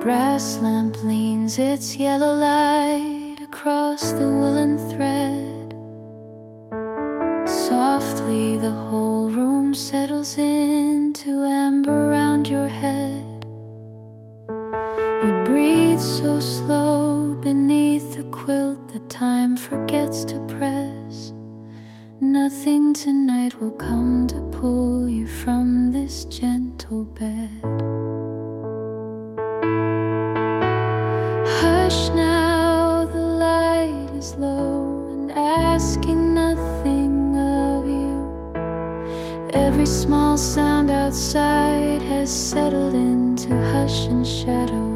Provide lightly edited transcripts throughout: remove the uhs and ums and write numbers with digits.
brass lamp leans its yellow light across the woolen thread. Softly the whole room settles into amber round your head. We breathe so slow beneath the quilt that time forgets to press. Nothing tonight will come to pull you from this gentle bed. Hush now, the light is low and asking nothing of you. Every small sound outside has settled into hush and shadow.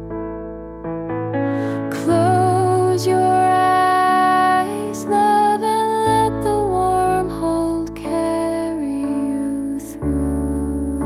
Close your eyes, love, and let the warm hold carry you through.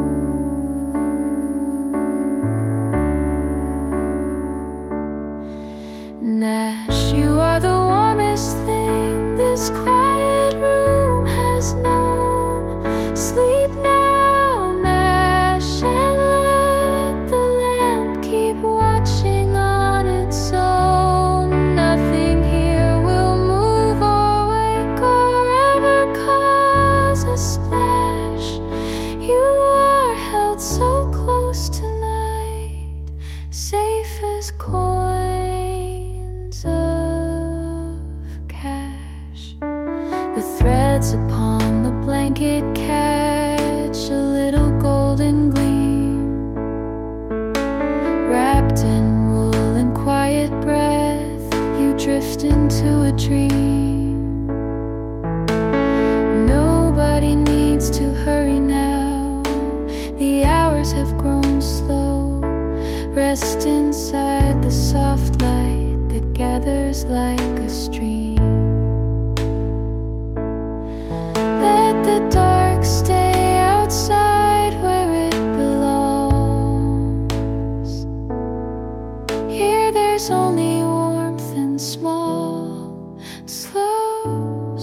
Nash, you are the warmest thing this quiet room has known. Sleep now, Nash, and let the lamp keep watching on its own. Nothing here will move or wake or ever cause a splash. You are held so close tonight, safe as coins of cash. The threads upon the blanket catch a little golden gleam. Wrapped in wool and quiet breath, you drift into a dream. Nobody needs to hurry now, the hours have grown slow. Rest inside the soft light that gathers like a stream. Let the dark stay outside where it belongs. Here there's only warmth and small, slow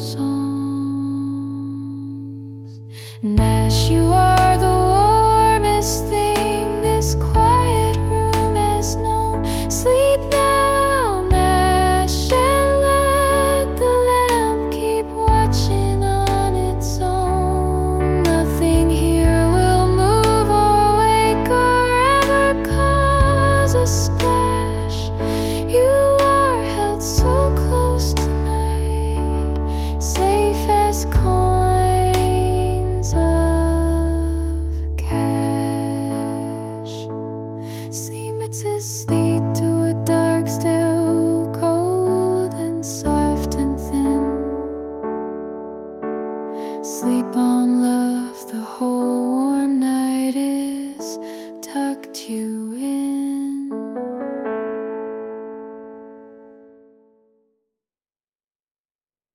songs. Nash, you are the warmest thing this quiet room has known. Sleep now, Nash, and let the lamp keep watching on its own. Nothing here will move or wake or ever cause a splash. You are held so close tonight, safe as coins of cash. Seem to sleep.